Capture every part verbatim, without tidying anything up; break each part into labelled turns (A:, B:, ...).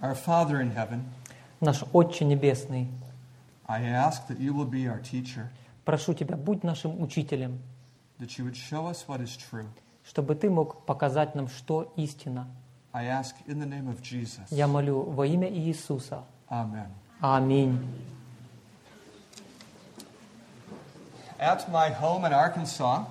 A: Our Father in heaven,
B: наш Отче Небесный,
A: I ask that you will be our teacher,
B: прошу Тебя, будь нашим учителем,
A: that you would show us what is true.
B: чтобы Ты мог показать нам, что истина.
A: I ask in the name of Jesus.
B: Я молю во имя Иисуса.
A: Amen.
B: Аминь.
A: At my home in Arkansas,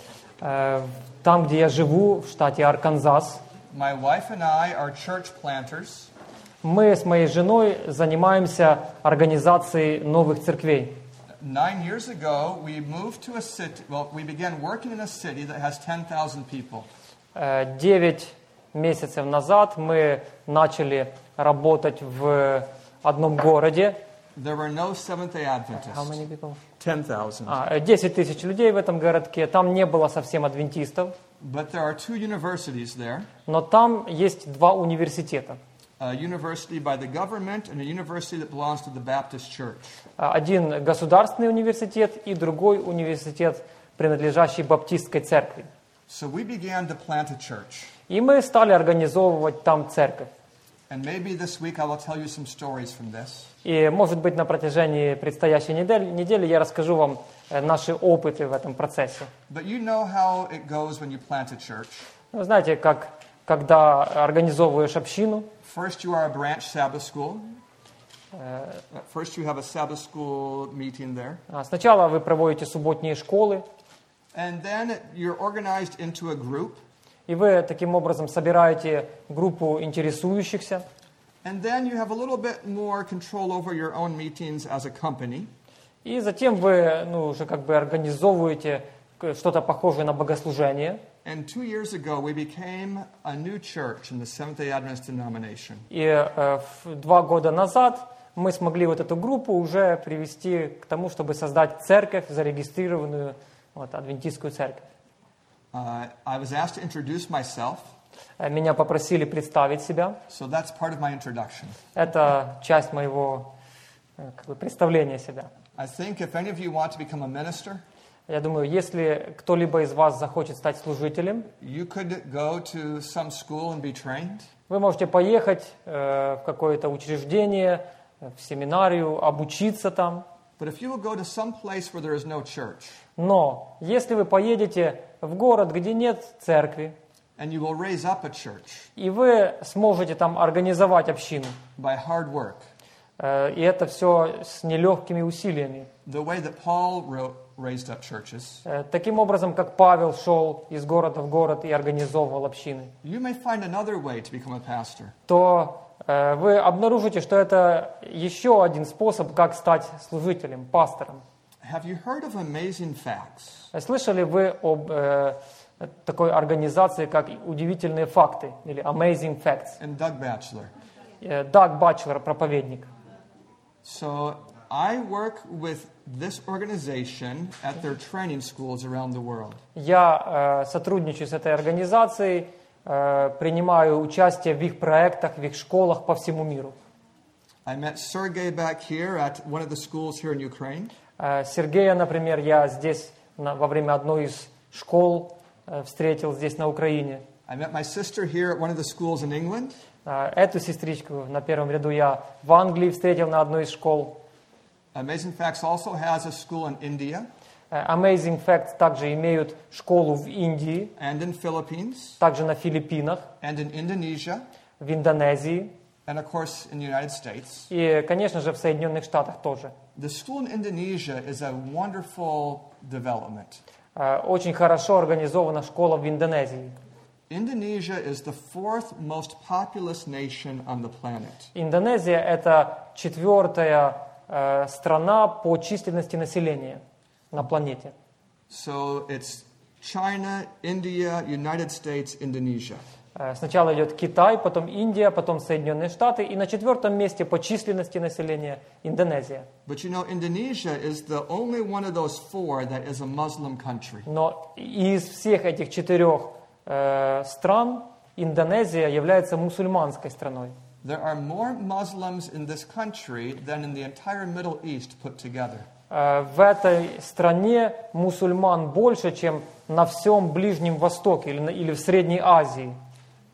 B: Э, Там, где я живу, в штате Арканзас,
A: my wife and I are church planters.
B: мы с моей женой занимаемся организацией новых церквей.
A: Nine years ago, we moved to a city, well, we began working in a city that has ten thousand people.
B: Э, Девять месяцев назад мы начали работать в одном городе.
A: There were no Seventh-day Adventists.
B: How many people?
A: ten thousand.
B: А, десять тысяч людей в этом городке. Там не было совсем адвентистов,
A: But there are two universities there,
B: но там есть два университета.
A: a university by the government and a university that belongs to the Baptist Church.
B: А, Один государственный университет и другой университет, принадлежащий баптистской церкви.
A: So we began to plant a church.
B: И мы стали организовывать там церковь.
A: And maybe this week I will tell you some stories from this.
B: И, может быть, на протяжении предстоящей недели, недели я расскажу вам э, наши опыты в этом процессе.
A: But you know how it goes when you plant a church.
B: Вы знаете, как когда организовываешь общину,
A: First, you are a branch Sabbath school. First, you have a Sabbath school meeting there.
B: а, сначала вы проводите субботние школы,
A: And then you're organized into a group.
B: и вы таким образом собираете группу интересующихся.
A: And then you have a little bit more control over your own meetings as a company.
B: И затем вы ну, уже как бы организовываете к- что-то похожее на богослужение.
A: And two years ago, we became a new church in the Seventh-day Adventist denomination.
B: И э, в- два года назад мы смогли вот эту группу уже привести к тому, чтобы создать церковь, зарегистрированную, вот, адвентистскую церковь.
A: Uh, I was asked to introduce myself,
B: Э, Меня попросили представить себя.
A: so that's part of my introduction.
B: Это часть моего э, как бы, представления себя.
A: I think if any of you want to become a minister,
B: Я думаю, если кто-либо из вас захочет стать служителем,
A: you could go to some school and be trained.
B: вы можете поехать э, в какое-то учреждение, э, в семинарию, обучиться там.
A: But if you will go to some place where there is no church,
B: Но если вы поедете в город, где нет церкви,
A: and you will raise up a church
B: и вы сможете там организовать общину,
A: by hard work,
B: э, и это все с нелегкими усилиями,
A: the way that Paul wrote, raised up churches,
B: э, таким образом, как Павел шел из города в город и организовывал общины,
A: you may find another way to become a pastor.
B: то э, вы обнаружите, что это еще один способ, как стать служителем, пастором.
A: Have you heard of Amazing Facts?
B: Слышали вы об э, такой организации, как «Удивительные факты» или «Amazing Facts»?
A: And Doug Batchelor.
B: Э, Даг Батчелор, проповедник.
A: So I work with this organization at their training schools around the world.
B: Я э, сотрудничаю с этой организацией, э, принимаю участие в их проектах, в их школах по всему миру.
A: I met Sergey back here at one of the schools here in Ukraine.
B: Э, Сергея, например, я здесь на- во время одной из школ э, встретил здесь на Украине.
A: I met my sister here at one of the schools in England.
B: Э, Эту сестричку на первом ряду я в Англии встретил на одной из школ.
A: Amazing Facts also has a school in India
B: Э, Amazing Facts также имеют школу в Индии,
A: and in Philippines
B: также на Филиппинах,
A: and in Indonesia
B: в Индонезии
A: and of course in the United States.
B: и, конечно же, в Соединенных Штатах тоже.
A: The school in Indonesia is a wonderful development.
B: Э, Очень хорошо организована школа в Индонезии.
A: Indonesia is the fourth most populous nation on the planet.
B: Индонезия – это четвертая э, страна по численности населения на планете.
A: So it's China, India, United States, Indonesia.
B: Э, Сначала идет Китай, потом Индия, потом Соединенные Штаты, и на четвертом месте по численности населения Индонезия.
A: But you know, Indonesia is the only one of those four that is a Muslim country.
B: Но из всех этих четырех э, стран Индонезия является мусульманской страной.
A: There are more Muslims in this country than in the entire Middle East put together.
B: Э, В этой стране мусульман больше, чем на всем Ближнем Востоке или, на- или в Средней Азии.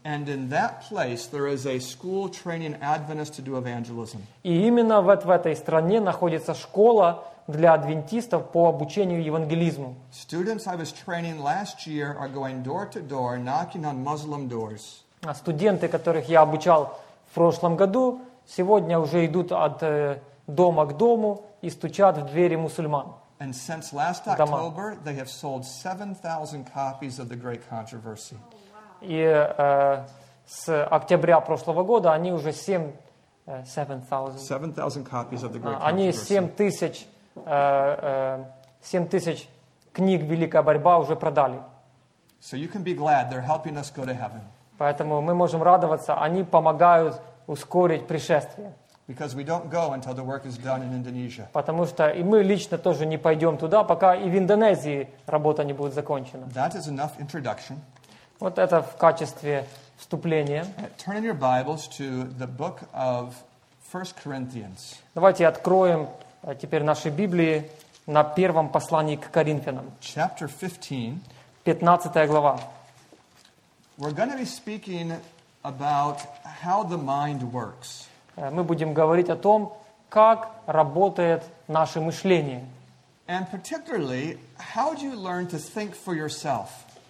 A: And in that place, there is a school training Adventists to do evangelism.
B: И именно вот в этой стране находится школа для адвентистов по обучению евангелизму.
A: Students I was training last year are going door to door, knocking on Muslim doors.
B: А студенты, которых я обучал в прошлом году, сегодня уже идут от э, дома к дому и стучат в двери мусульман.
A: And since last October, they have sold seven thousand copies of The Great Controversy.
B: И э, с октября прошлого года они уже семь э, seven thousand.
A: seven thousand copies of The Great
B: Они
A: Controversy.
B: семь тысяч э, э, семь тысяч книг «Великая борьба» уже продали.
A: So you can be glad they're helping us go to heaven.
B: Поэтому мы можем радоваться, они помогают ускорить пришествие.
A: Because we don't go until the work is done in Indonesia.
B: Потому что и мы лично тоже не пойдем туда, пока и в Индонезии работа не будет закончена.
A: That is enough introduction.
B: Вот это в качестве вступления.
A: Turn in your Bibles to the book of First Corinthians.
B: Давайте откроем э, теперь наши Библии на первом послании к Коринфянам.
A: Chapter fifteen.
B: пятнадцатая глава.
A: We're going to be speaking about how the mind works.
B: Э, Мы будем говорить о том, как работает наше мышление.
A: And particularly, how do you learn to think for yourself?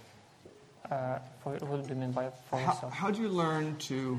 B: Э, for- What do you mean by for
A: How,
B: yourself?
A: how do you learn to,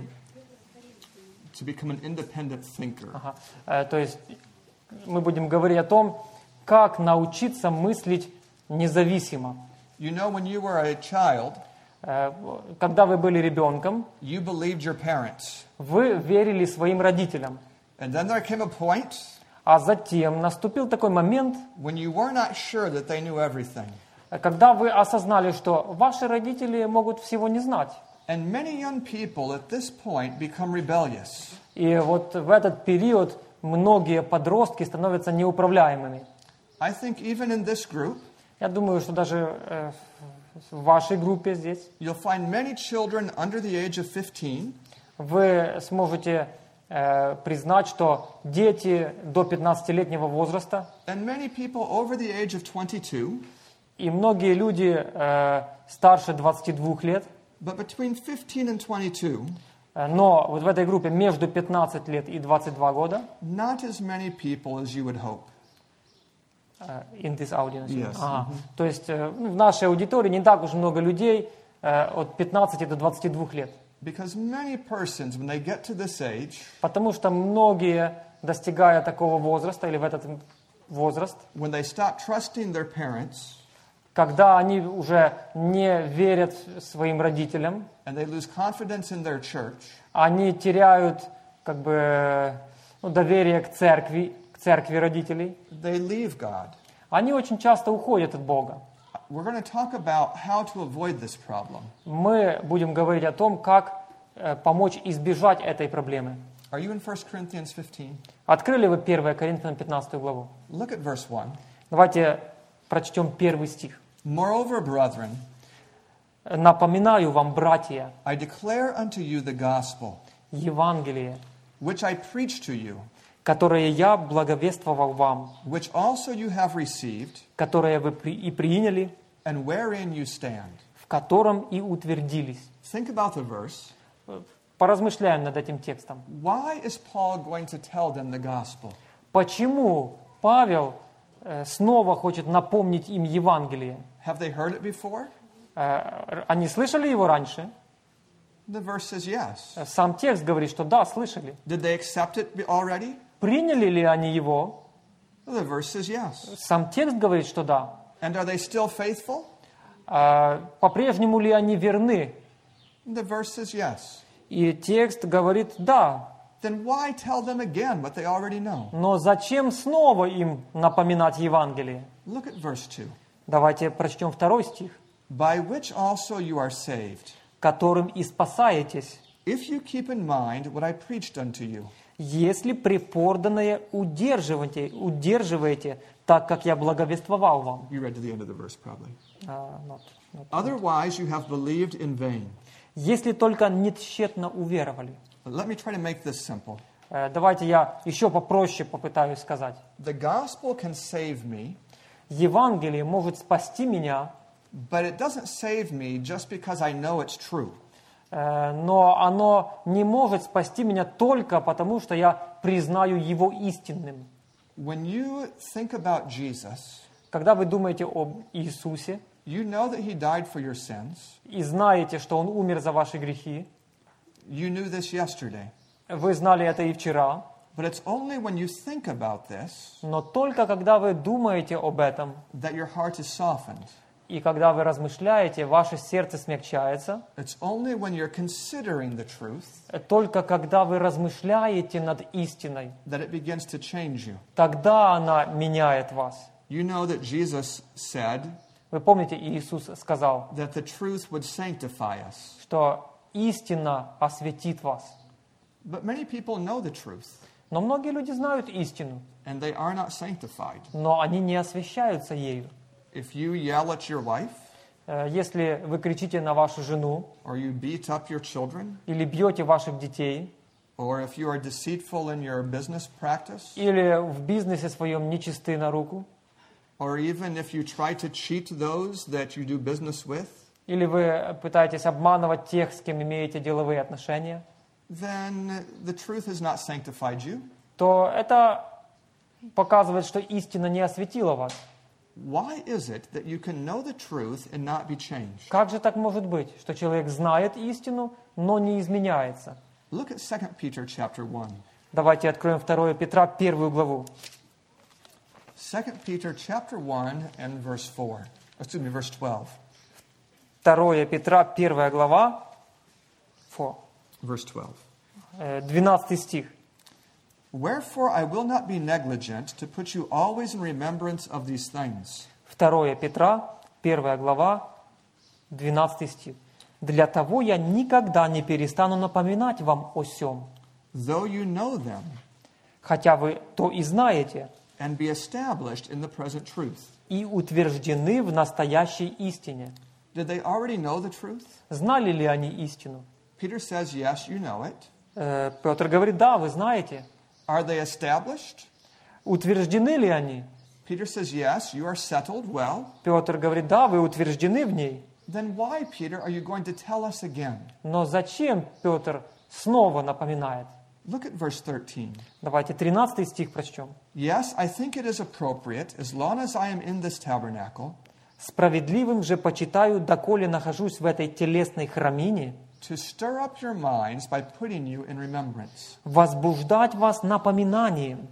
A: to become an independent thinker?
B: Ага. Э, То есть мы будем говорить о том, как научиться мыслить независимо.
A: You know, when you were a child,
B: Э, Когда вы были ребенком,
A: you believed your parents.
B: вы верили своим родителям.
A: And then there came a point
B: А затем наступил такой момент,
A: when you were not sure that they knew everything.
B: когда вы осознали, что ваши родители могут всего не знать.
A: And many young people at this point become rebellious.
B: И вот в этот период многие подростки становятся неуправляемыми.
A: I think even in this group,
B: Я думаю, что даже э, в вашей группе здесь
A: you'll find many children under the age of fifteen
B: вы сможете э, признать, что дети до пятнадцатилетнего возраста
A: and many people over the age of twenty-two,
B: и многие люди э, старше двадцати двух лет,
A: but between fifteen and twenty-two,
B: э, но вот в этой группе между пятнадцать лет и двадцать два года,
A: not as many people as you would hope.
B: э, in this audience.
A: Yes.
B: Ага. То есть э, в нашей аудитории не так уж много людей э, от пятнадцати до двадцати двух лет.
A: Because many persons, when they get to this age,
B: Потому что многие, достигая такого возраста или в этот возраст,
A: when they stop trusting their parents
B: когда они уже не верят своим родителям,
A: and they lose confidence in their church,
B: они теряют как бы ну, доверие к церкви, к церкви родителей,
A: they leave God.
B: они очень часто уходят от Бога.
A: We're going to talk about how to avoid this problem.
B: Мы будем говорить о том, как э, помочь избежать этой проблемы.
A: Are you in First Corinthians fifteen?
B: Открыли вы первое Коринфянам пятнадцатую главу?
A: Look at verse one.
B: Давайте прочтем первый стих.
A: Moreover, brethren,
B: «Напоминаю вам, братья,
A: I declare unto you the gospel,
B: Евангелие,
A: which I preached to you,
B: которое я благовествовал вам,
A: which also you have received,
B: которое вы при- и приняли,
A: and wherein you stand.
B: в котором и утвердились».
A: Think about the verse.
B: Поразмышляем над этим текстом.
A: Why is Paul going to tell them the gospel?
B: Почему Павел э, снова хочет напомнить им Евангелие?
A: Have they heard it before?
B: Э, Они слышали его раньше?
A: The verse says yes.
B: Э, Сам текст говорит, что да, слышали.
A: Did they accept it be- already?
B: Приняли ли они его?
A: The verse says yes.
B: Сам текст говорит, что да.
A: And are they still faithful?
B: Э, По-прежнему ли они верны?
A: The verse says yes.
B: И текст говорит да.
A: Then why tell them again what they already know?
B: Но зачем снова им напоминать Евангелие?
A: Look at verse two.
B: Давайте прочтем второй стих.
A: By which also you are saved,
B: «Которым и спасаетесь,
A: if you keep in mind what I preached unto you,
B: если преподанное удерживаете, удерживаете, так как я благовествовал вам».
A: You read to the end of the verse probably.
B: А, not- not-
A: Otherwise you have believed in vain.
B: Если только не тщетно уверовали.
A: Let me try to make this simple.
B: Э, Давайте я еще попроще попытаюсь сказать.
A: The gospel can save me,
B: Евангелие может спасти меня,
A: but it doesn't save me just because I know it's true.
B: Э, но оно не может спасти меня только потому, что я признаю его истинным.
A: When you think about Jesus,
B: Когда вы думаете об Иисусе
A: you know that he died for your sins.
B: и знаете, что Он умер за ваши грехи,
A: You knew this yesterday.
B: вы знали это и вчера,
A: But it's only when you think about this
B: но только когда вы думаете об этом,
A: that your heart is softened.
B: и когда вы размышляете, ваше сердце смягчается.
A: It's only when you're considering the truth
B: Только когда вы размышляете над истиной,
A: that it begins to change you.
B: тогда она меняет вас.
A: You know that Jesus said
B: Вы помните, Иисус сказал,
A: that the truth would sanctify us.
B: что истина осветит вас.
A: But many people know the truth,
B: Но многие люди знают истину,
A: and they are not sanctified.
B: но они не освящаются ею.
A: If you yell at your wife,
B: Э, Если вы кричите на вашу жену
A: or you beat up your children,
B: или бьете ваших детей,
A: or if you are deceitful in your business practice,
B: или в бизнесе своем нечисты на руку,
A: or even if you try to cheat those that you do business with,
B: или вы пытаетесь обманывать тех, с кем имеете деловые отношения,
A: then the truth has not sanctified you.
B: то это показывает, что истина не осветила вас.
A: Why is it that you can know the truth and not be changed?
B: Как же так может быть, что человек знает истину, но не изменяется?
A: Look at Second Peter chapter one.
B: Давайте откроем второе Петра, первую главу.
A: Second Peter chapter one and verse four. Excuse me, verse twelve.
B: второе Петра, первая глава, four,
A: Verse twelve.
B: э, двенадцатый стих.
A: Wherefore I will not be negligent to put you always in remembrance of these things.
B: второе Петра, первая глава, двенадцатый стих. «Для того я никогда не перестану напоминать вам о сем,
A: Though you know them,
B: хотя вы то и знаете,
A: and be established in the present truth.
B: и утверждены в настоящей истине».
A: Did they already know the truth?
B: Знали ли они истину?
A: Peter says, yes, you know it.
B: Э, Петр говорит, да, вы знаете.
A: Are they established?
B: Утверждены ли они?
A: Peter says, yes, you are settled well.
B: Петр говорит, да, вы утверждены в ней.
A: Then why, Peter, are you going to tell us again?
B: Но зачем Петр снова напоминает?
A: Look at verse thirteen.
B: Давайте тринадцатый стих прочтем.
A: Yes, I think it is appropriate, as long as I am in this tabernacle,
B: «Справедливым же почитаю, доколе нахожусь в этой телесной храмине,
A: to stir up your minds by putting you in remembrance.
B: возбуждать вас напоминанием».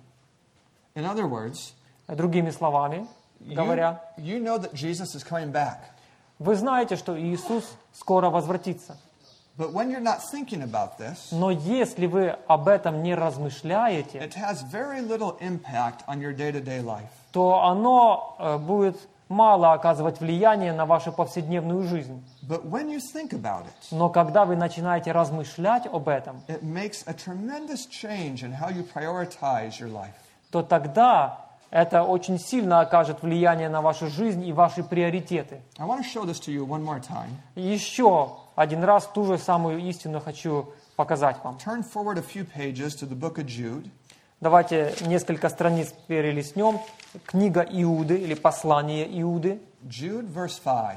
A: In other words,
B: Другими словами
A: you,
B: говоря,
A: you know that Jesus is coming back.
B: вы знаете, что Иисус скоро возвратится.
A: But when you're not thinking about this,
B: Но если вы об этом не размышляете,
A: it has very little impact on your day-to-day life.
B: то оно э, будет мало оказывать влияние на вашу повседневную жизнь.
A: But when you think about it,
B: Но когда вы начинаете размышлять об этом,
A: it makes a tremendous change in how you prioritize your life.
B: то тогда это очень сильно окажет влияние на вашу жизнь и ваши приоритеты.
A: I want to show this to you one more time.
B: И еще один раз ту же самую истину хочу показать вам.
A: Turn forward a few pages to the book of Jude.
B: Давайте несколько страниц перелистнем. Книга Иуды или послание Иуды,
A: Jude, verse five.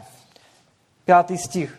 B: пятый стих.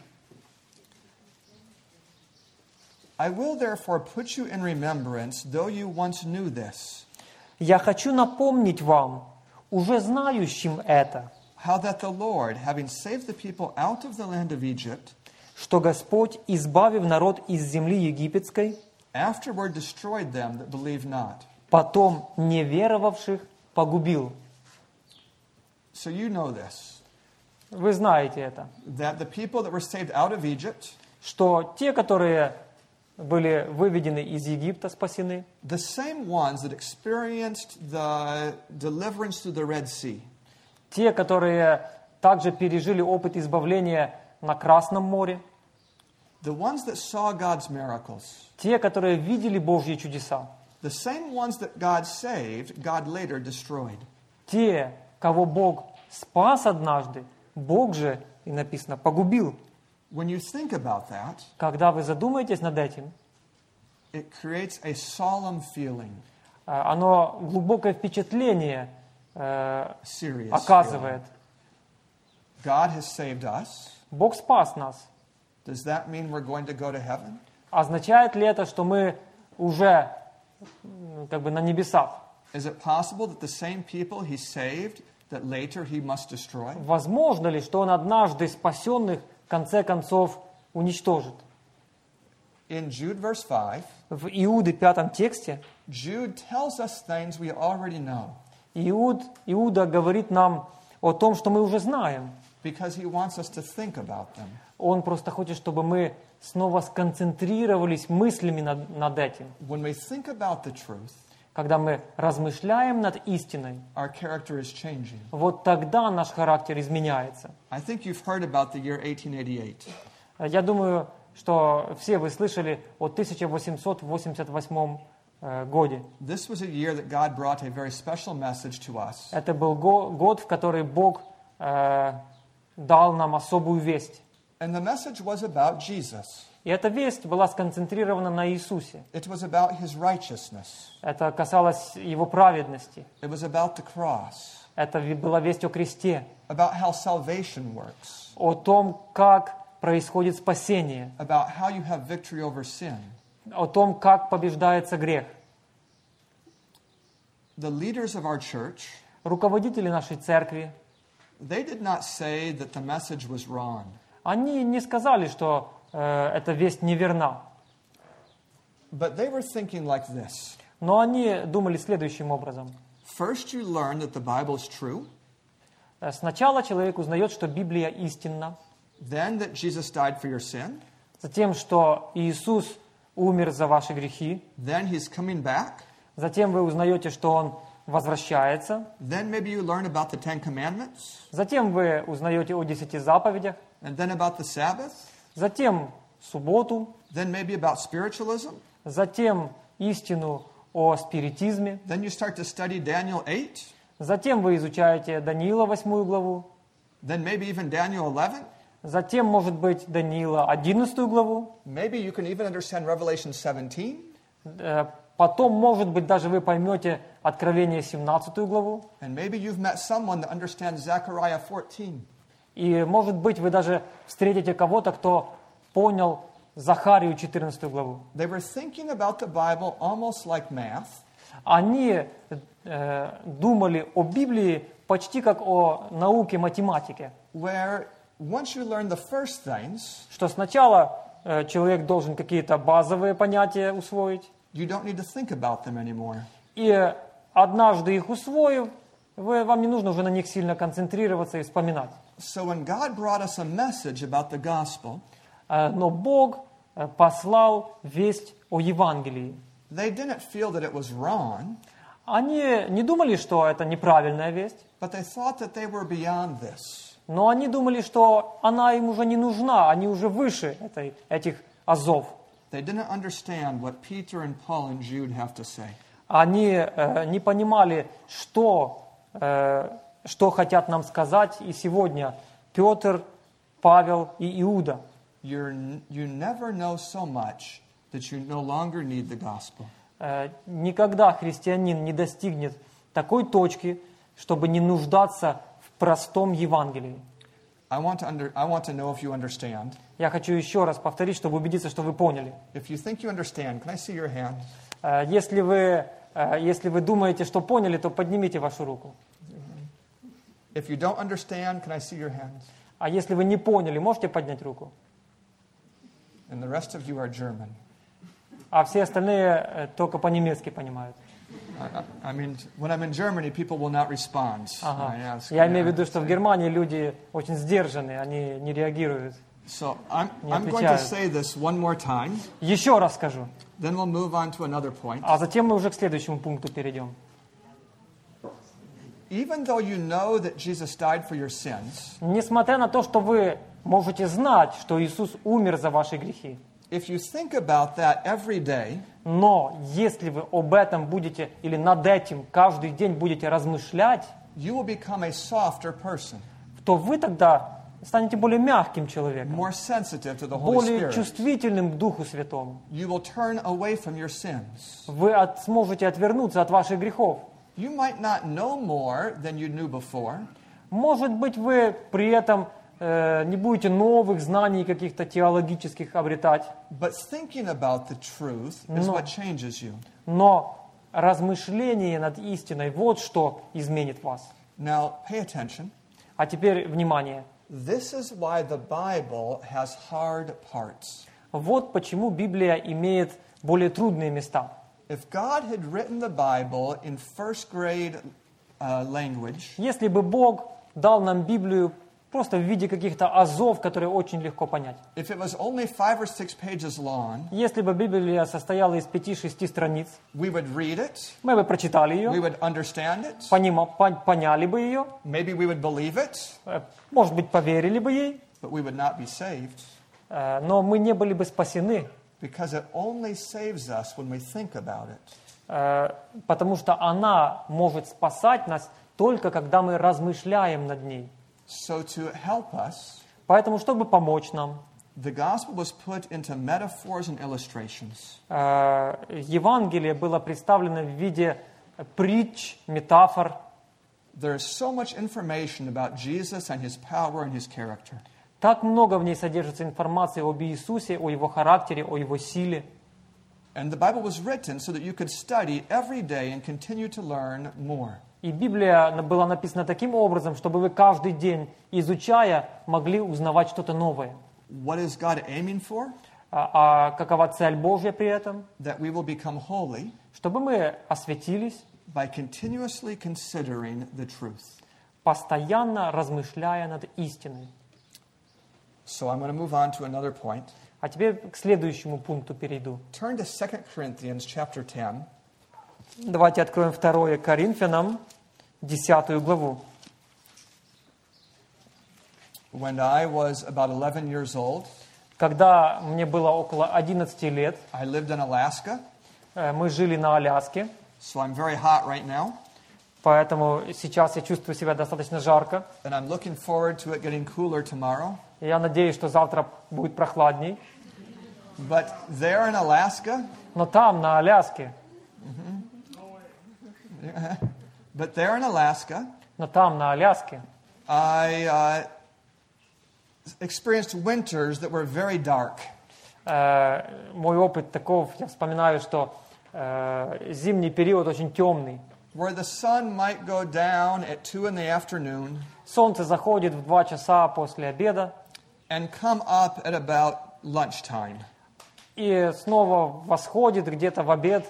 A: I will therefore put you in remembrance, though you once knew this,
B: «Я хочу напомнить вам, уже знающим это,
A: how that the Lord, having saved the people out of the land of Egypt,
B: что Господь, избавив народ из земли египетской,
A: afterward destroyed them that believed not.
B: потом неверовавших погубил».
A: So you know this,
B: Вы знаете это,
A: that the people that were saved out of Egypt,
B: что те, которые были выведены из Египта, спасены,
A: the same ones that experienced the deliverance through the Red Sea,
B: те, которые также пережили опыт избавления на Красном море,
A: the ones that saw God's miracles,
B: те, которые видели Божьи чудеса,
A: the same ones that God saved, God later destroyed.
B: те, кого Бог спас однажды, Бог же, и написано, погубил.
A: When you think about that,
B: Когда вы задумаетесь над этим,
A: it creates a solemn feeling,
B: э, оно глубокое впечатление э,
A: serious
B: оказывает.
A: feeling. God has saved us,
B: Бог спас нас,
A: Does that mean we're going to go to heaven?
B: Означает ли это, что мы уже м, как бы на небесах?
A: Is it possible that the same people he saved, that later he must destroy?
B: Возможно ли, что Он однажды спасенных в конце концов уничтожит?
A: In Jude verse five,
B: В Иуды пятом тексте
A: Jude tells us things we already know
B: Иуд, Иуда говорит нам о том, что мы уже знаем.
A: because he wants us to think about them.
B: Он просто хочет, чтобы мы снова сконцентрировались мыслями над, над этим.
A: When we think about the truth,
B: Когда мы размышляем над истиной,
A: our character is changing.
B: вот тогда наш характер изменяется.
A: I think you've heard about the year eighteen eighty-eight.
B: Я думаю, что все вы слышали о тысяча восемьсот восемьдесят восьмом э, годе.
A: This was a year that God brought a very special message to us.
B: Это был го- год, в который Бог э, дал нам особую весть.
A: And the message was about Jesus.
B: И эта весть была сконцентрирована на Иисусе.
A: It was about his righteousness.
B: Это касалось Его праведности.
A: It was about the cross,
B: Это ви- была весть о кресте,
A: about how salvation works,
B: о том, как происходит спасение,
A: about how you have victory over sin.
B: о том, как побеждается грех.
A: The leaders of our church,
B: Руководители нашей церкви,
A: they did not say that the message was wrong.
B: они не сказали, что э, эта весть неверна,
A: But they were thinking like this.
B: но они думали следующим образом.
A: First, you learn that the Bible is true,
B: Э, Сначала человек узнает, что Библия истинна,
A: then that Jesus died for your sin,
B: затем, что Иисус умер за ваши грехи,
A: then he's coming back,
B: затем вы узнаете, что Он возвращается,
A: then maybe you learn about the Ten Commandments,
B: затем вы узнаете о десяти заповедях,
A: and then about the Sabbath,
B: затем субботу,
A: then maybe about spiritualism,
B: затем истину о спиритизме,
A: then you start to study Daniel eight,
B: затем вы изучаете Даниила восьмую главу,
A: then maybe even Daniel eleven,
B: затем, может быть, Даниила одиннадцатую главу,
A: maybe you can even understand Revelation seventeen,
B: э, потом, может быть, даже вы поймете Откровение семнадцатую главу,
A: and maybe you've met someone that understands Zechariah fourteen.
B: и, может быть, вы даже встретите кого-то, кто понял Захарию четырнадцатую главу.
A: They were thinking about the Bible almost like math,
B: Они э, думали о Библии почти как о науке математике,
A: where once you learn the first things,
B: что сначала э, человек должен какие-то базовые понятия усвоить,
A: you don't need to think about them anymore.
B: и однажды их усвоив, вы, вам не нужно уже на них сильно концентрироваться и вспоминать.
A: So when God brought us a message about the gospel,
B: Э, Но Бог э, послал весть о Евангелии.
A: they didn't feel that it was wrong,
B: Они не думали, что это неправильная весть,
A: but they thought that they were beyond this.
B: но они думали, что она им уже не нужна, они уже выше этой, этих азов.
A: They didn't understand what Peter and Paul and Jude have to say.
B: Они э, не понимали, что, э, что хотят нам сказать и сегодня Петр, Павел и Иуда.
A: You're, you never know so much that you no longer need the gospel.
B: Э, никогда христианин не достигнет такой точки, чтобы не нуждаться в простом Евангелии.
A: I want to under, I want to know if you understand.
B: Я хочу еще раз повторить, чтобы убедиться, что вы поняли.
A: If you think you understand, can I see your hand?
B: Э, Если вы, э, если вы думаете, что поняли, то поднимите вашу руку.
A: If you don't understand, can I see your hand?
B: А если вы не поняли, можете поднять руку?
A: And the rest of you are German.
B: А все остальные э, только по-немецки понимают.
A: I, I I mean, when I'm in Germany, people will not respond.
B: Ага.
A: I ask,
B: Я имею в
A: yeah.
B: виду, что в Германии люди очень сдержаны, они не реагируют.
A: So I'm,
B: Не
A: I'm going to
B: отвечают.
A: say this one more time,
B: Еще раз скажу,
A: then we'll move on to another point.
B: а затем мы уже к следующему пункту перейдем.
A: Even though you know that Jesus died for your sins,
B: Несмотря на то, что вы можете знать, что Иисус умер за ваши грехи,
A: if you think about that every day,
B: но если вы об этом будете или над этим каждый день будете размышлять,
A: you will become a softer person,
B: то вы тогда станете более мягким человеком,
A: more sensitive to the Holy
B: более
A: Spirit.
B: чувствительным к Духу Святому.
A: You will turn away from your sins.
B: Вы от- сможете отвернуться от ваших грехов.
A: You might not know more than you knew before,
B: Может быть, вы при этом э, не будете новых знаний каких-то теологических обретать,
A: but thinking about the truth is
B: No.
A: what changes you.
B: но размышление над истиной, вот что изменит вас.
A: Now, pay attention.
B: А теперь внимание.
A: This is why the Bible has hard parts.
B: Вот почему Библия имеет более трудные места.
A: If God had written the Bible in first grade uh, language,
B: Если бы Бог дал нам Библию просто в виде каких-то азов, которые очень легко понять.
A: if it was only five or six pages long,
B: Если бы Библия состояла из пяти-шести страниц,
A: we would read it,
B: мы бы прочитали
A: we
B: ее,
A: would understand it,
B: понима- пон- поняли бы ее,
A: maybe we would believe it,
B: э, может быть, поверили бы ей,
A: but we would not be saved
B: э, но мы не были бы спасены,
A: because it only saves us when we think about it.
B: э, потому что она может спасать нас только когда мы размышляем над ней.
A: So to help us,
B: Поэтому, чтобы помочь нам,
A: the gospel was put into metaphors and illustrations.
B: э, Евангелие было представлено в виде притч, метафор.
A: There is so much information about Jesus and his power and his character.
B: Так много в ней содержится информации об Иисусе, о Его характере, о Его силе.
A: And the Bible was written so that you could study every day and continue to learn more.
B: И Библия была написана таким образом, чтобы вы каждый день, изучая, могли узнавать что-то новое.
A: What is God aiming for?
B: А, а какова цель Божья при этом?
A: That we will become holy
B: Чтобы мы осветились,
A: by continuously considering the truth.
B: постоянно размышляя над истиной.
A: So I'm going to move on to another point.
B: А теперь к следующему пункту перейду.
A: Turn to Second Corinthians chapter ten.
B: Давайте откроем второе Коринфянам, десятую главу.
A: When I was about eleven years old,
B: Когда мне было около одиннадцати лет,
A: I lived in Alaska,
B: э, мы жили на Аляске,
A: so I'm very hot right now,
B: поэтому сейчас я чувствую себя достаточно жарко.
A: and I'm looking forward to it getting cooler tomorrow.
B: И я надеюсь, что завтра будет прохладней.
A: But there in Alaska,
B: Но там, на Аляске,
A: but there in Alaska,
B: но там, на Аляске,
A: I uh, experienced winters that were very dark.
B: э, мой опыт таков, я вспоминаю, что э, зимний период очень темный.
A: Where the sun might go down at two in the afternoon
B: Солнце заходит в два часа после обеда
A: and come up at about lunchtime.
B: и снова восходит где-то в обед,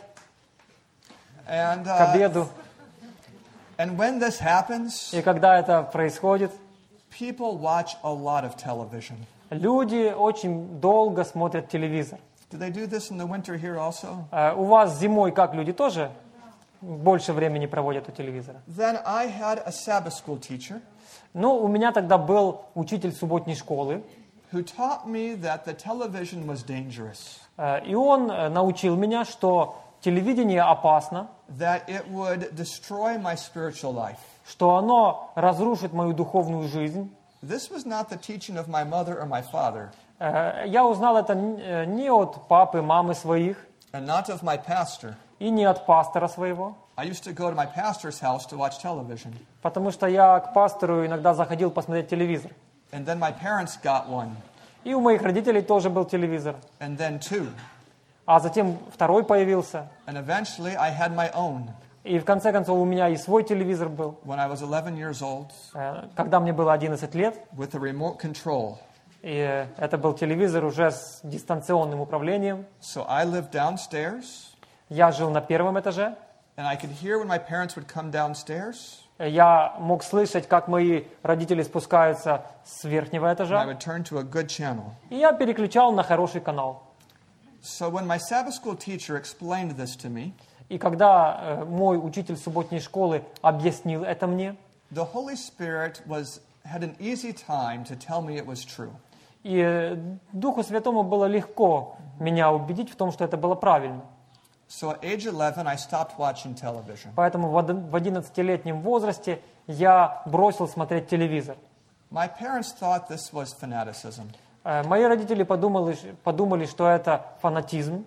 A: And,
B: к
A: uh,
B: обеду.
A: and when this happens,
B: И когда это происходит,
A: people watch a lot of television.
B: люди очень долго смотрят телевизор.
A: Do they do this in the winter here also?
B: Э, У вас зимой как, люди тоже больше времени проводят у телевизора?
A: Then I had a Sabbath school teacher
B: Ну, у меня тогда был учитель субботней школы,
A: who taught me that the television was dangerous,
B: э, и он э, научил меня, что телевидение опасно,
A: that it would destroy my spiritual life.
B: что оно разрушит мою духовную жизнь.
A: This was not the teaching of my mother or my father,
B: Э, Я узнал это н- э, не от папы, мамы своих,
A: and not of my pastor.
B: и не от пастора своего,
A: I used to go to my pastor's house to watch television,
B: потому что я к пастору иногда заходил посмотреть телевизор.
A: and then my parents got one,
B: И у моих родителей тоже был телевизор.
A: and then two,
B: А затем второй появился.
A: and eventually I had my own
B: И в конце концов у меня и свой телевизор был.
A: when I was eleven years old
B: Э, Когда мне было одиннадцать лет,
A: with a remote control.
B: и э, это был телевизор уже с дистанционным управлением.
A: So I lived downstairs,
B: Я жил на первом этаже.
A: and I could hear when my parents would come downstairs,
B: Я мог слышать, как мои родители спускаются с верхнего
A: and I
B: этажа.
A: would turn to a good channel.
B: И я переключал на хороший канал.
A: So when my Sabbath school teacher explained this to me,
B: И когда э, мой учитель субботней школы объяснил это мне,
A: the Holy Spirit was had an easy time to tell me it was true.
B: и э, Духу Святому было легко меня убедить в том, что это было правильно.
A: So at age eleven, I stopped watching television.
B: Поэтому в од- в одиннадцатилетнем возрасте я бросил смотреть телевизор.
A: My parents thought this was fanaticism.
B: Э, Мои родители подумали, ш- подумали, что это фанатизм.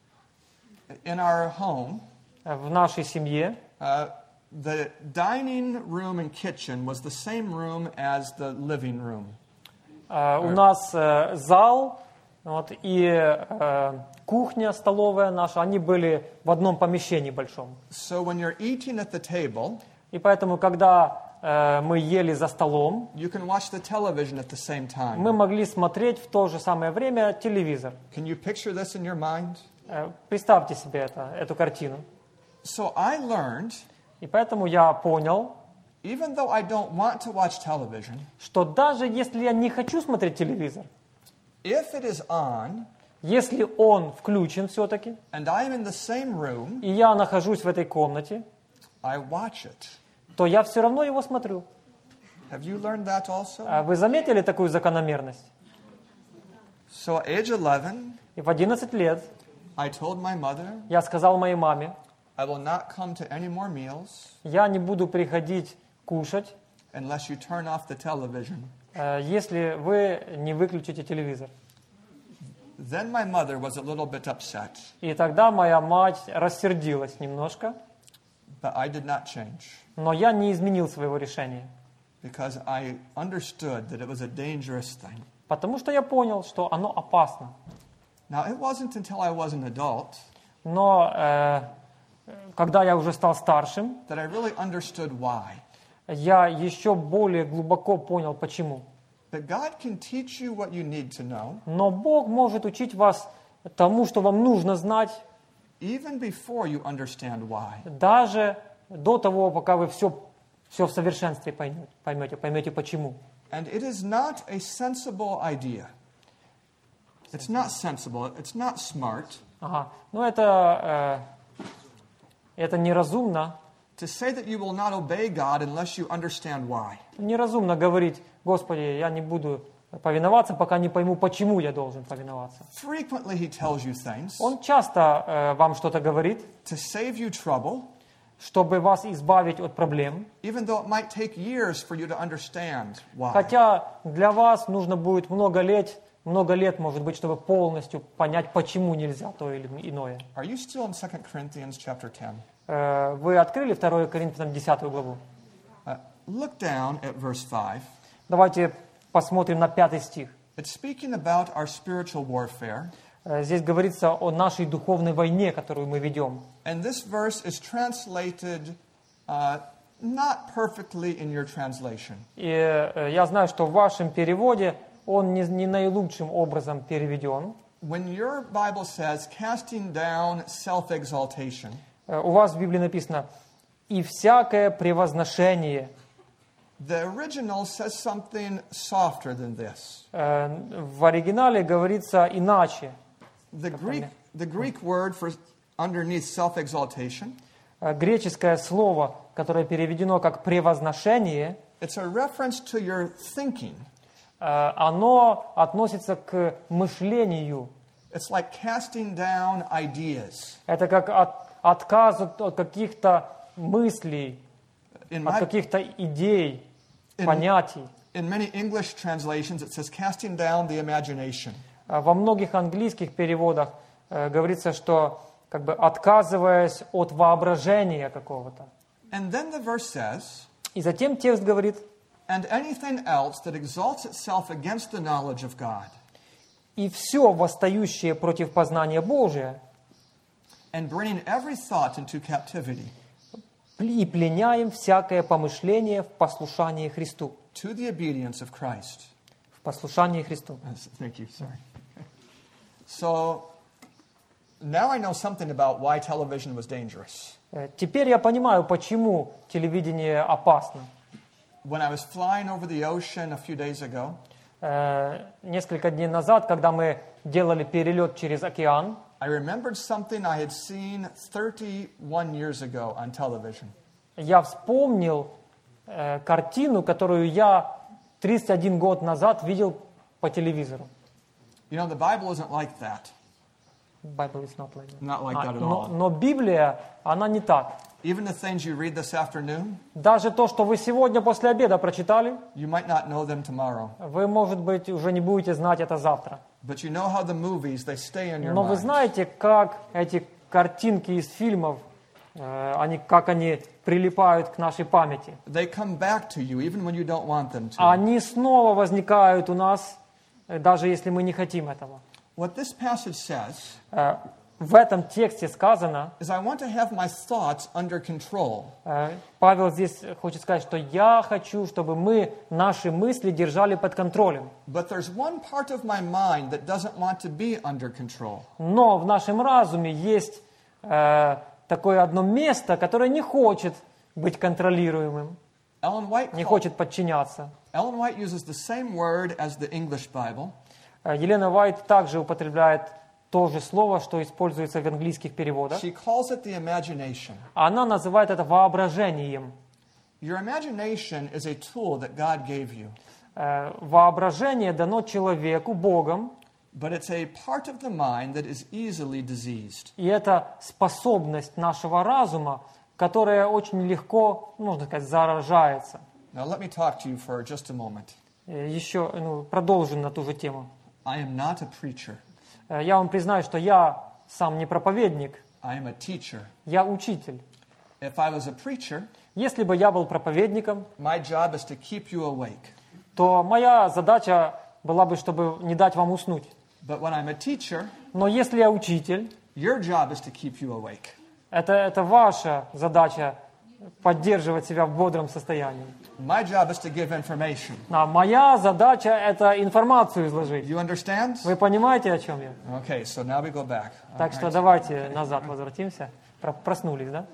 A: In our home,
B: Э, В нашей семье
A: uh, the dining room and kitchen was the same room as the living room.
B: Э, У нас э, зал вот, и э, кухня столовая наша, они были в одном помещении большом.
A: So when you're eating at the table,
B: И поэтому, когда э, мы ели за столом,
A: you can watch the television at the same time.
B: мы могли смотреть в то же самое время телевизор.
A: Can you picture this in your mind?
B: Э, Представьте себе это, эту картину.
A: So I learned,
B: И поэтому я понял,
A: even though I don't want to watch television,
B: что даже если я не хочу смотреть телевизор,
A: if it is on
B: если он включен все-таки,
A: and I am in the same room,
B: и я нахожусь в этой комнате,
A: I watch it.
B: то я все равно его смотрю.
A: Have you learned that also?
B: А вы заметили такую закономерность?
A: So at age eleven,
B: И в одиннадцать лет
A: I told my mother,
B: я сказал моей маме,
A: I will not come to any more meals
B: я не буду приходить кушать,
A: unless you turn off the television.
B: э, если вы не выключите телевизор.
A: Then my mother was a little bit upset,
B: И тогда моя мать рассердилась немножко,
A: but I did not change
B: но я не изменил своего решения,
A: because I understood that it was a dangerous thing.
B: потому что я понял, что оно опасно.
A: Now, it wasn't until I was an adult
B: Но э, когда я уже стал старшим,
A: that I really understood why.
B: я еще более глубоко понял, почему.
A: But God can teach you what you need to know
B: Но Бог может учить вас тому, что вам нужно знать,
A: even before you understand why.
B: даже до того, пока вы все, все в совершенстве поймете, поймете, поймете почему.
A: And it is not a sensible idea. It's not sensible. It's not smart
B: Ага. Ну это, э, это неразумно.
A: to say that you will not obey God unless you understand why.
B: Неразумно говорить, Господи, я не буду повиноваться, пока не пойму, почему я должен повиноваться.
A: Frequently, He tells you things
B: Он часто э, вам что-то говорит,
A: to save you trouble,
B: чтобы вас избавить от проблем.
A: even though it might take years for you to understand why.
B: Хотя для вас нужно будет много лет, много лет, может быть, чтобы полностью понять, почему нельзя то или иное.
A: Are you still in Second Corinthians chapter ten?
B: Э, Вы открыли второе Коринфянам десятую главу?
A: Uh, look down at verse five.
B: Давайте посмотрим на пятый стих.
A: It's speaking about our spiritual warfare.
B: Э, Здесь говорится о нашей духовной войне, которую мы ведем.
A: And this verse is translated uh, not perfectly in your translation.
B: И э, я знаю, что в вашем переводе он не, не наилучшим образом переведен.
A: When your Bible says casting down self-exaltation,
B: Э, У вас в Библии написано «и всякое превозношение».
A: the original says something softer than this.
B: Э, В оригинале говорится иначе.
A: The Greek, the Greek word for underneath self-exaltation,
B: Э, Греческое слово, которое переведено как «превозношение»,
A: it's a reference to your thinking.
B: э, оно относится к мышлению.
A: It's like casting down ideas.
B: Это как от, отказ от, от каких-то мыслей,
A: In
B: от
A: my,
B: каких-то идей,
A: In-
B: понятий.
A: in many English translations, it says casting down the imagination.
B: А Во многих английских переводах э, говорится, что как бы отказываясь от воображения какого-то.
A: And then the verse says,
B: И затем текст говорит,
A: and anything else that exalts itself against the knowledge of God,
B: и все восстающее против познания Божия,
A: and bringing every thought into captivity
B: и пленяем всякое помышление в послушании Христу.
A: to the obedience of Christ.
B: В послушании Христу.
A: Yes, thank you. Sorry. So now I know something about why television was dangerous.
B: Э, Теперь я понимаю, почему телевидение опасно.
A: When I was flying over the ocean a few days ago,
B: Э, Несколько дней назад, когда мы делали перелет через океан,
A: I remembered something I had seen thirty-one years ago on television.
B: я вспомнил э, картину, которую я тридцать один год назад видел по телевизору.
A: You know, the Bible isn't like that.
B: Bible is not like that.
A: Not like
B: А,
A: that at
B: но,
A: all.
B: но Библия, она не так.
A: Even the things you read this afternoon,
B: Даже то, что вы сегодня после обеда прочитали,
A: you might not know them tomorrow.
B: вы, может быть, уже не будете знать это завтра.
A: But you know how the movies, they stay in your
B: Но вы
A: mind.
B: знаете, как эти картинки из фильмов Э, Они, как они прилипают к нашей памяти.
A: They come back to you even when you don't want them to.
B: Они снова возникают у нас, э, даже если мы не хотим этого.
A: What this passage says
B: Э, В этом тексте сказано,
A: is I want to have my thoughts under control.
B: э, Павел здесь хочет сказать, что я хочу, чтобы мы наши мысли держали под контролем.
A: But there's one part of my mind that doesn't want to be under control.
B: Но в нашем разуме есть э, такое одно место, которое не хочет быть контролируемым,
A: Ellen White,
B: не
A: call-
B: хочет подчиняться.
A: Ellen White uses the same word as the English Bible.
B: Э, Елена Уайт также употребляет то же слово, что используется в английских переводах.
A: She calls it the imagination.
B: Она называет это воображением.
A: Your imagination is a tool that God gave you,
B: Э, Воображение дано человеку Богом,
A: but it's a part of the mind that is easily diseased.
B: и это способность нашего разума, которая очень легко, можно сказать, заражается.
A: Now let me talk to you for just a moment.
B: Э, Еще ну, продолжим на ту же тему.
A: I am not a preacher.
B: Э, Я вам признаю, что я сам не проповедник,
A: I am a teacher.
B: я учитель.
A: If I was a preacher,
B: Если бы я был проповедником,
A: my job is to keep you awake.
B: то моя задача была бы, чтобы не дать вам уснуть.
A: But when I'm a teacher,
B: Но если я учитель,
A: your job is to keep you awake.
B: это, это ваша задача поддерживать себя в бодром состоянии.
A: My job is to give information.
B: А моя задача – это информацию изложить.
A: You understand?
B: Вы понимаете, о чем я?
A: Okay, so now we go back.
B: Так что давайте назад возвратимся. Про- Проснулись, да?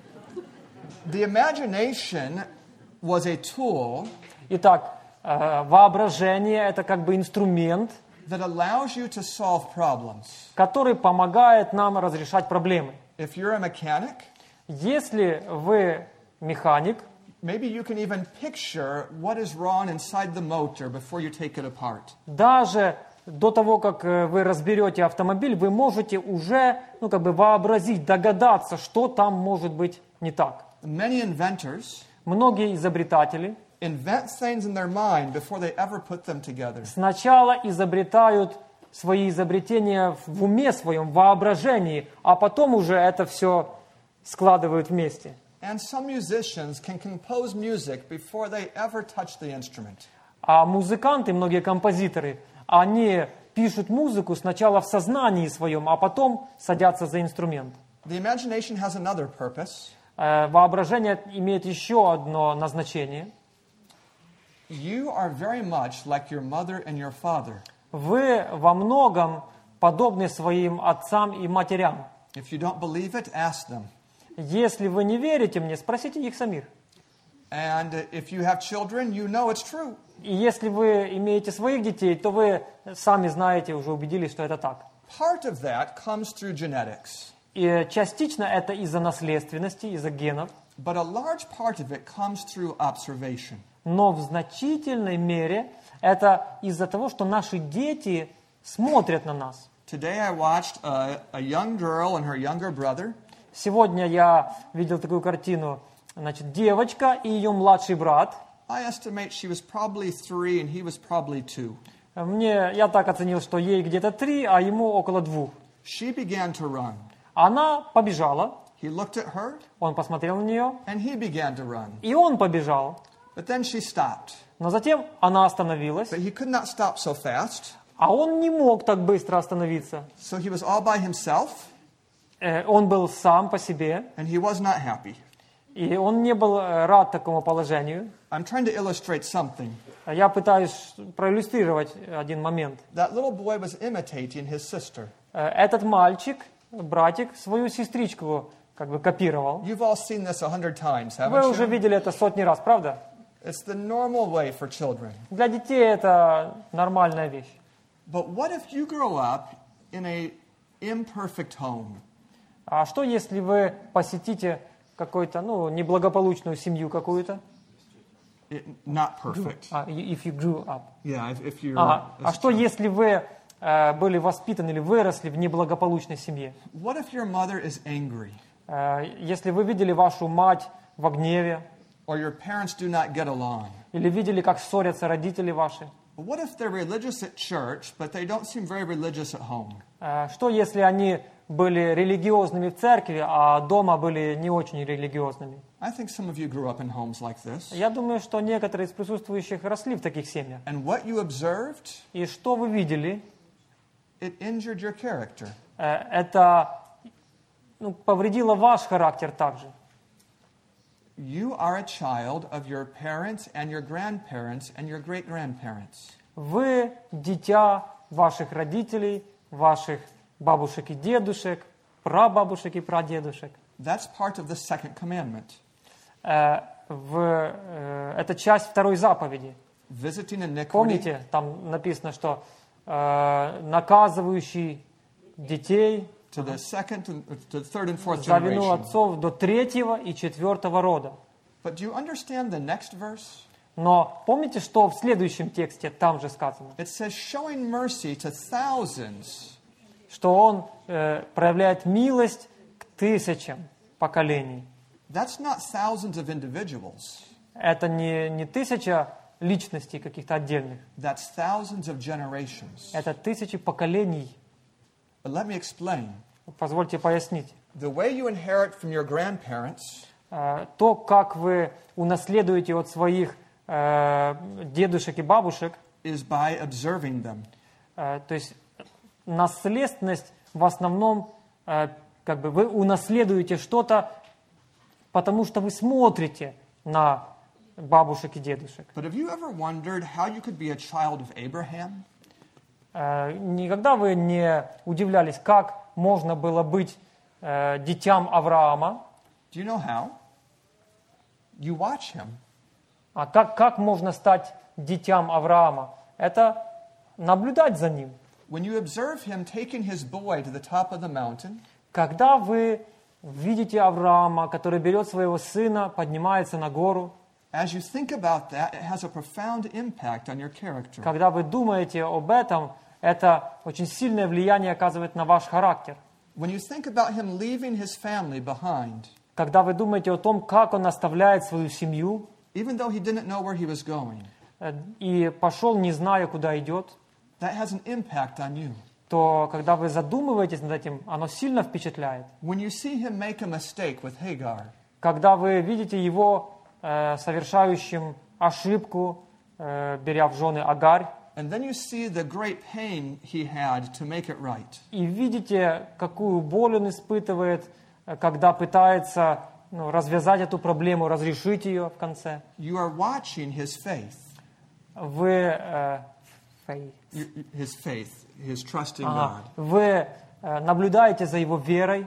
A: The imagination was a tool
B: Итак, э, воображение – это как бы инструмент,
A: that allows you to solve problems.
B: который помогает нам разрешать проблемы.
A: If you're a mechanic,
B: Если вы механик,
A: maybe you can even picture what is wrong inside the motor before you take it apart.
B: даже до того, как э, вы разберете автомобиль, вы можете уже ну, как бы вообразить, догадаться, что там может быть не так.
A: Many inventors
B: Многие изобретатели
A: invent things in their mind before they ever put them together.
B: сначала изобретают свои изобретения в уме своем, в воображении, а потом уже это все складывают вместе.
A: And some musicians can compose music before they ever touch the instrument.
B: А музыканты, многие композиторы, они пишут музыку сначала в сознании своем, а потом садятся за инструмент.
A: The imagination has another purpose.
B: Э, Воображение имеет еще одно назначение.
A: You are very much like your mother and your father.
B: Вы во многом подобны своим отцам и матерям.
A: If you don't believe it, ask them.
B: Если вы не верите мне, спросите их самих.
A: And if you have children, you know it's true.
B: И если вы имеете своих детей, то вы сами знаете, уже убедились, что это так.
A: Part of that comes through genetics,
B: И частично это из-за наследственности, из-за генов,
A: but a large part of it comes through observation.
B: но в значительной мере это из-за того, что наши дети смотрят на нас.
A: Today I watched a, a young girl and her younger brother.
B: Сегодня я видел такую картину, значит, девочка и ее младший брат.
A: I estimate she was probably three and he was probably two.
B: Мне, я так оценил, что ей где-то три, а ему около двух.
A: She began to run.
B: Она побежала,
A: He looked at her
B: он посмотрел на нее,
A: and he began to run.
B: и он побежал.
A: But then she stopped.
B: Но затем она остановилась,
A: But he could not stop so fast.
B: а он не мог так быстро остановиться.
A: So he was all by himself
B: Э, Он был сам по себе,
A: and he was not happy.
B: и он не был э, рад такому положению.
A: I'm trying to illustrate something.
B: Я пытаюсь проиллюстрировать один момент.
A: That little boy was imitating his sister.
B: Э, Этот мальчик, братик, свою сестричку как бы копировал.
A: You've all seen this a hundred times,
B: Вы
A: haven't
B: уже
A: you?
B: видели это сотни раз, правда?
A: It's the normal way for children.
B: Для детей это нормальная вещь.
A: But what if you grow up in a imperfect home?
B: А что, если вы посетите какую-то, ну, неблагополучную семью какую-то?
A: It, not perfect.
B: А, if you grew up.
A: Yeah, if, if you're.
B: Ага.
A: as
B: А
A: a
B: что,
A: child.
B: если вы э, были воспитаны или выросли в неблагополучной семье?
A: What if your mother is angry,
B: Э, Если вы видели вашу мать в гневе,
A: or your parents do not get along?
B: или видели, как ссорятся родители ваши?
A: What if they're religious at church, but they don't seem very religious at home?
B: Э, Что, если они были религиозными в церкви, а дома были не очень религиозными.
A: I think some of you grew up in homes like this.
B: Я думаю, что некоторые из присутствующих росли в таких семьях.
A: And what you observed,
B: И что вы видели,
A: it injured your character.
B: э, это ну, повредило ваш характер также.
A: You are a child of your parents and your grandparents and your great-grandparents.
B: Вы дитя ваших родителей, ваших бабушек и дедушек, прабабушек и прадедушек.
A: That's part of the second commandment.
B: Э, в, э, это часть второй заповеди.
A: Visiting iniquity
B: Помните, там написано, что э, наказывающий детей
A: to the second, and, to the third and fourth
B: за вину
A: generation.
B: отцов до третьего и четвертого рода.
A: But do you understand the next verse?
B: Но помните, что в следующем тексте там же сказано?
A: It says, showing mercy to thousands.
B: Что он э, проявляет милость к тысячам поколений.
A: That's not thousands of individuals.
B: Это не, не тысяча личностей каких-то отдельных.
A: That's thousands of generations.
B: Это тысячи поколений.
A: But let me explain.
B: Позвольте пояснить.
A: The way you inherit from your grandparents
B: Э, то, как вы унаследуете от своих э, дедушек и бабушек,
A: is by observing them.
B: э, то есть наследственность в основном, э, как бы вы унаследуете что-то, потому что вы смотрите на бабушек и дедушек.
A: But have you ever wondered how you could be a child of Abraham?
B: Э, никогда вы не удивлялись, как можно было быть э, дитям Авраама,
A: Do you know how? You watch him.
B: а как, как можно стать дитям Авраама? Это наблюдать за ним.
A: When you observe him taking his boy to the top of the mountain,
B: Когда вы видите Авраама, который берет своего сына, поднимается на гору,
A: as you think about that, it has a profound impact on your character.
B: когда вы думаете об этом, это очень сильное влияние оказывает на ваш характер.
A: When you think about him leaving his family behind,
B: Когда вы думаете о том, как он оставляет свою семью
A: even though he didn't know where he was going,
B: э, и пошел, не зная, куда идет,
A: that has an impact on you.
B: то когда вы задумываетесь над этим, оно сильно впечатляет.
A: When you see him make a mistake with Hagar,
B: Когда вы видите его э, совершающим ошибку, э, беря в жены Агарь,
A: and then you see the great pain he had to make it right,
B: и видите, какую боль он испытывает, э, когда пытается ну, развязать эту проблему, разрешить ее в конце,
A: you are watching his faith,
B: вы, э, фей-
A: You- his faith, his trust in
B: ага,
A: God.
B: вы э, наблюдаете за его верой,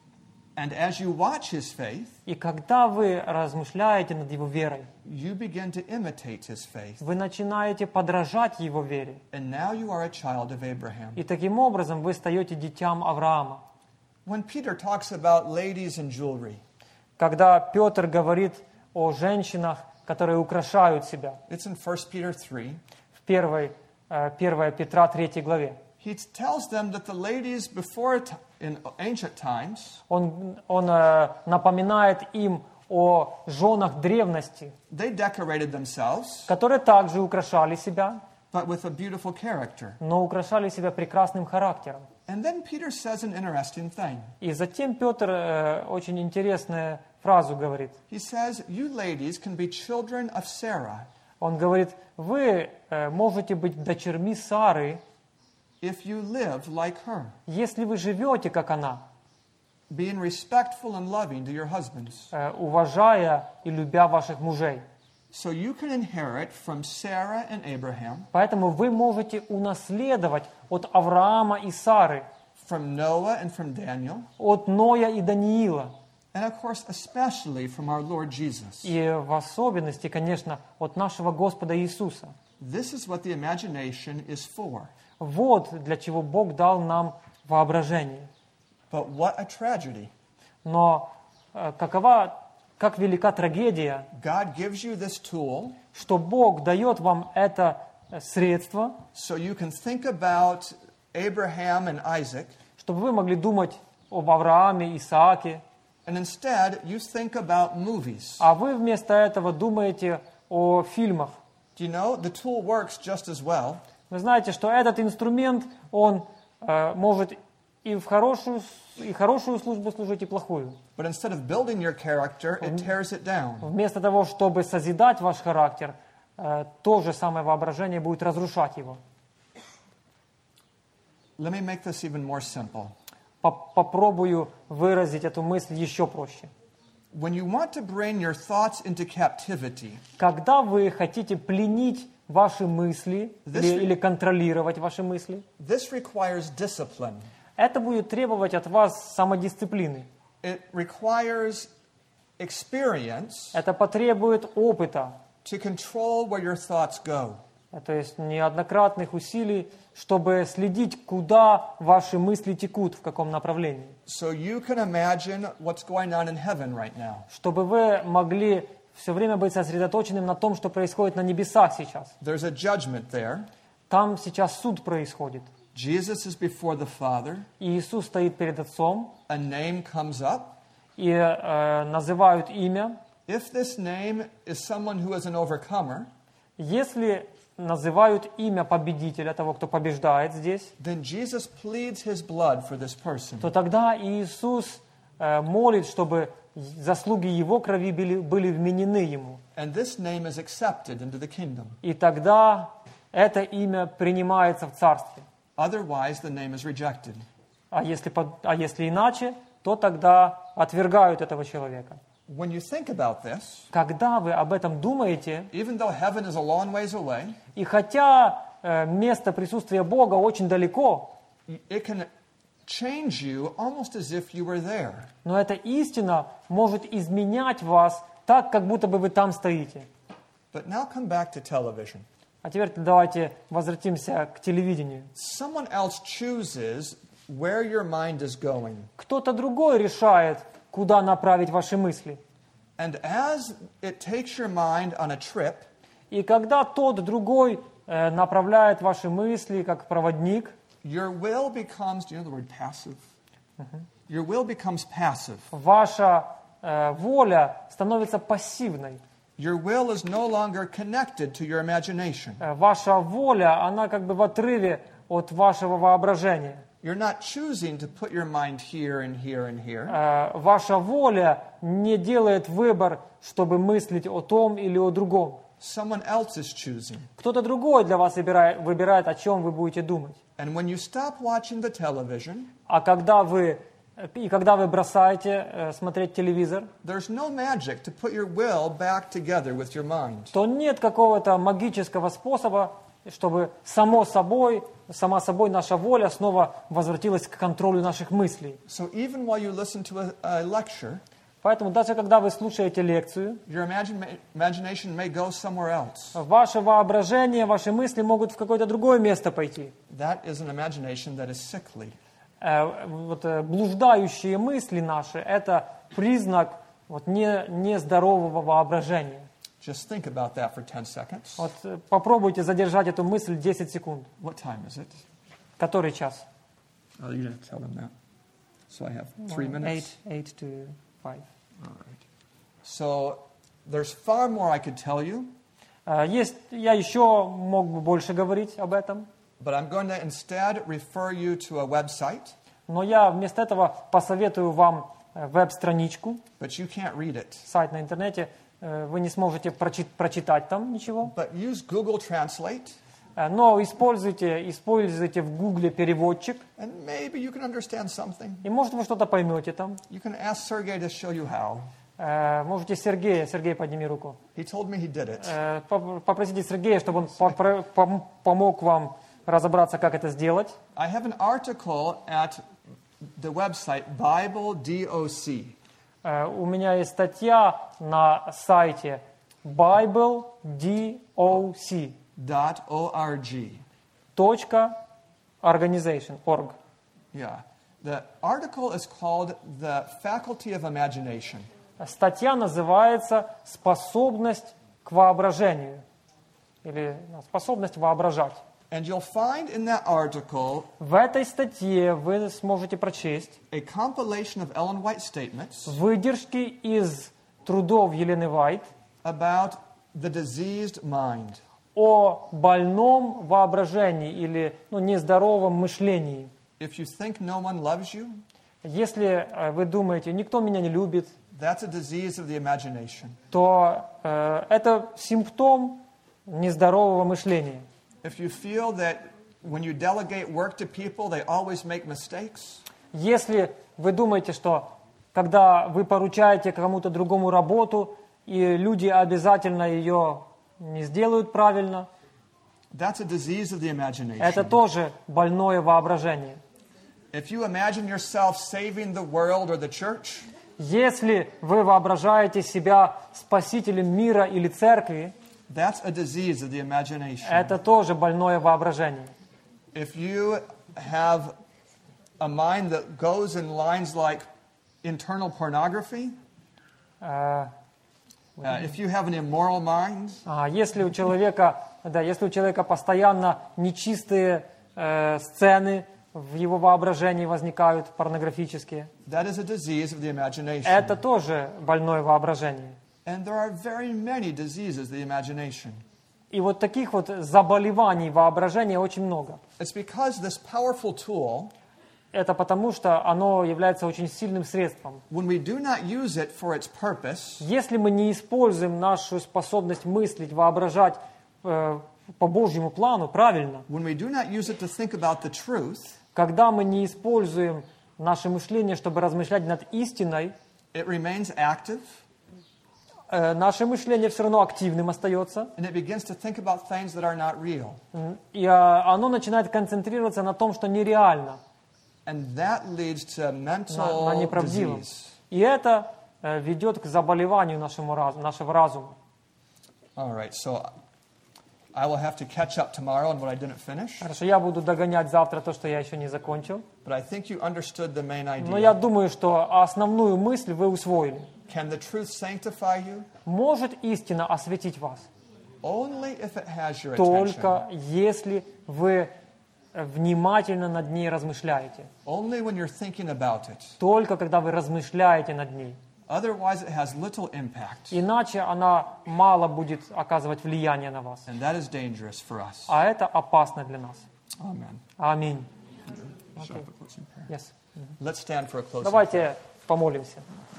A: And as you watch his faith,
B: и когда вы размышляете над его верой,
A: you begin to imitate his faith.
B: вы начинаете подражать его вере.
A: And now you are a child of Abraham.
B: И таким образом вы стаете дитям Авраама.
A: When Peter talks about ladies and jewelry,
B: Когда Петр говорит о женщинах, которые украшают себя,
A: it's in First Peter three,
B: в первой, э, первой Петра третьей главе,
A: he tells them that the ladies before it, in ancient times,
B: он, он э, напоминает им о женах древности,
A: they decorated themselves,
B: которые также украшали себя,
A: but with a beautiful character.
B: но украшали себя прекрасным характером.
A: And then Peter says an interesting thing.
B: И затем Петр э, очень интересную фразу говорит.
A: He says, you ladies can be children of Sarah
B: Он говорит, вы э, можете быть дочерьми Сары,
A: if you live like her,
B: если вы живете, как она,
A: being respectful and loving to your husbands.
B: э, уважая и любя ваших мужей.
A: So you can inherit from Sarah and Abraham,
B: Поэтому вы можете унаследовать от Авраама и Сары,
A: from Noah and from Daniel,
B: от Ноя и Даниила,
A: and of course, especially from our Lord Jesus.
B: и в особенности, конечно, от нашего Господа Иисуса.
A: This is what the imagination is for.
B: Вот для чего Бог дал нам воображение.
A: But what a tragedy.
B: Но э, какова, как велика трагедия,
A: God gives you this tool
B: что Бог дает вам это э, средство,
A: so you can think about Abraham and Isaac,
B: чтобы вы могли думать об Аврааме, Исааке,
A: and instead you think about movies.
B: а вы вместо этого думаете о фильмах.
A: Do you know, the tool works just as well,
B: Вы знаете, что этот инструмент, он э, может и в хорошую, и хорошую службу служить, и плохую.
A: But instead of building your character, it tears it down.
B: Вместо того, чтобы созидать ваш характер, э, то же самое воображение будет разрушать его.
A: Let me make this even more simple.
B: Попробую выразить эту мысль еще проще.
A: When you want to bring your thoughts into captivity,
B: Когда вы хотите пленить ваши мысли
A: This
B: или,
A: re-
B: или контролировать ваши мысли,
A: this requires discipline.
B: это будет требовать от вас самодисциплины.
A: It requires experience
B: Это потребует опыта,
A: to control where your thoughts go.
B: то есть неоднократных усилий, чтобы следить, куда ваши мысли текут, в каком направлении.
A: So you can imagine what's going on in heaven right now.
B: Чтобы вы могли все время быть сосредоточенным на том, что происходит на небесах сейчас.
A: There's a judgment there.
B: Там сейчас суд происходит.
A: Jesus is before the Father.
B: И Иисус стоит перед Отцом,
A: A name comes up.
B: и э, называют имя.
A: If this name is someone who is an overcomer,
B: Если называют имя победителя, того, кто побеждает здесь,
A: then Jesus pleads his blood for this person.
B: то тогда Иисус э, молит, чтобы заслуги Его крови были, были вменены Ему.
A: And this name is accepted into the kingdom.
B: И тогда это имя принимается в Царстве.
A: Otherwise, the name is rejected.
B: А если, под- а если иначе, то тогда отвергают этого человека.
A: When you think about this,
B: Когда вы об этом думаете,
A: even though heaven is a long ways away,
B: и хотя э, место присутствия Бога очень далеко,
A: it can change you almost as if you were there.
B: но эта истина может изменять вас так, как будто бы вы там стоите.
A: But now come back to television.
B: А теперь давайте возвратимся к телевидению.
A: Someone else chooses where your mind is going.
B: Кто-то другой решает, куда направить ваши мысли.
A: And as it takes your mind on a trip,
B: И когда тот другой э, направляет ваши мысли как проводник,
A: your will becomes, do you know the word passive? Your will becomes passive.
B: ваша э, воля становится пассивной.
A: Your will is no longer connected to your imagination.
B: Э, Ваша воля, она как бы в отрыве от вашего воображения.
A: You're not choosing to put your mind here and here and here.
B: Э, Ваша воля не делает выбор, чтобы мыслить о том или о другом.
A: Someone else is choosing.
B: Кто-то другой для вас выбирает, выбирает, о чем вы будете думать.
A: And when you stop watching the television,
B: А когда вы, и когда вы бросаете э, смотреть телевизор,
A: there's no magic to put your will back together with your mind.
B: то нет какого-то магического способа, чтобы само собой, сама собой наша воля снова возвратилась к контролю наших мыслей.
A: So even while you listen to a, a lecture,
B: Поэтому даже когда вы слушаете лекцию,
A: your imagine, imagination may go somewhere else.
B: ваше воображение, ваши мысли могут в какое-то другое место пойти.
A: That is an imagination that is sickly.
B: Э, вот, э, блуждающие мысли наши – это признак вот, не, нездорового воображения.
A: Just think about that for ten seconds.
B: Вот, э, попробуйте задержать эту мысль десять секунд.
A: What time is it?
B: Который час?
A: Oh, you didn't tell them that. So I have three minutes.
B: Eight, eight to five.
A: All right. So there's far more I could tell you,
B: Э, Есть, я еще мог бы больше говорить об этом,
A: but I'm going to instead refer you to a website,
B: но я вместо этого посоветую вам э, веб-страничку,
A: but you can't read it.
B: сайт на интернете. Э, Вы не сможете прочи- прочитать там ничего,
A: But use Google Translate,
B: Э, но используйте, используйте в Гугле переводчик,
A: and maybe you can understand something.
B: и может вы что-то поймете там.
A: You can ask Sergey to show you how.
B: Э, Можете Сергея, Сергей, подними руку.
A: He told me he did it.
B: Э, поп- Попросите Сергея, чтобы он попро- пом- помог вам разобраться, как это сделать.
A: I have an article at the website Bible doc.
B: Э, У меня есть статья на сайте Bible doc
A: dot org.
B: точка organization, org.
A: Yeah. The article is called The Faculty of Imagination.
B: Статья называется «Способность к воображению» или ну, «Способность воображать».
A: And you'll find in that article
B: В этой статье вы сможете прочесть
A: a compilation of Ellen White statements
B: выдержки из трудов Елены Вайт
A: about the diseased mind.
B: о больном воображении или ну, нездоровом мышлении.
A: If you think no one loves you,
B: Если э, вы думаете, никто меня не любит,
A: that's a disease of the imagination.
B: то э, это симптом нездорового мышления.
A: If you feel that when you delegate work to people, they always make mistakes,
B: Если вы думаете, что когда вы поручаете кому-то другому работу, и люди обязательно ее не сделают правильно,
A: that's a disease of the imagination.
B: это тоже больное воображение.
A: If you imagine yourself saving the world or the church,
B: Если вы воображаете себя спасителем мира или церкви,
A: that's a disease of the imagination.
B: это тоже больное воображение.
A: If you have a mind that goes in lines like internal pornography,
B: Э,
A: uh, if you have an immoral mind,
B: а если у человека, да, если у человека постоянно нечистые э, сцены в его воображении возникают, порнографические,
A: that is a disease of the imagination.
B: это тоже больное воображение.
A: And there are very many diseases of the imagination.
B: И вот таких вот заболеваний воображения очень много.
A: It's because this powerful tool,
B: Это потому, что оно является очень сильным средством.
A: when we do not use it for its purpose,
B: Если мы не используем нашу способность мыслить, воображать э, по Божьему плану правильно,
A: when we do not use it to think about the truth,
B: когда мы не используем наше мышление, чтобы размышлять над истиной,
A: it remains active,
B: э, наше мышление все равно активным остается,
A: and it begins to think about things that are not real.
B: и э, оно начинает концентрироваться на том, что нереально,
A: And that leads to
B: на,
A: mental
B: на неправдивом.
A: disease.
B: И это э, ведет к заболеванию нашему разу- нашего разума.
A: All right, so I will have to catch up tomorrow on what I didn't finish,
B: Хорошо, я буду догонять завтра то, что я еще не закончил.
A: but I think you understood the main
B: Но я
A: idea.
B: думаю, что основную мысль вы усвоили.
A: Can the truth sanctify you?
B: Может истина осветить вас
A: Only if it has your attention.
B: только если вы внимательно над ней размышляете.
A: Only when you're thinking about it.
B: Только когда вы размышляете над ней.
A: Otherwise, it has little impact,
B: Иначе она мало будет оказывать влияние на вас.
A: and that is dangerous for us.
B: А это опасно для нас.
A: Amen.
B: Аминь.
A: Shall I have a closing prayer?
B: Yes.
A: Let's stand for a closing prayer.
B: Давайте помолимся.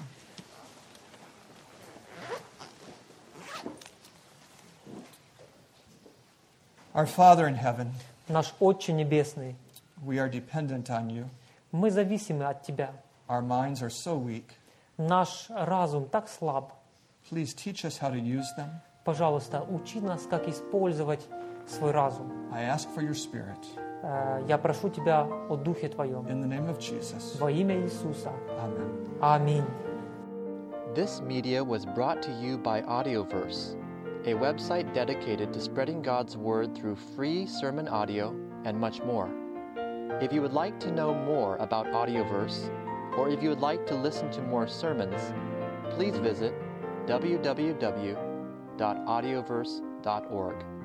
A: Our Father in heaven,
B: Наш Отче Небесный,
A: we are dependent on you.
B: мы зависимы от Тебя.
A: Our minds are so weak.
B: Наш разум так слаб.
A: Please teach us how to use them.
B: Пожалуйста, учи нас, как использовать свой разум.
A: I ask for your Spirit.
B: Э, Я прошу Тебя о Духе Твоем.
A: In the name of Jesus.
B: Во имя Иисуса.
A: Amen.
B: Аминь.
C: This media was brought to you by Audioverse, a website dedicated to spreading God's Word through free sermon audio and much more. If you would like to know more about Audioverse, or if you would like to listen to more sermons, please visit w w w dot audioverse dot org.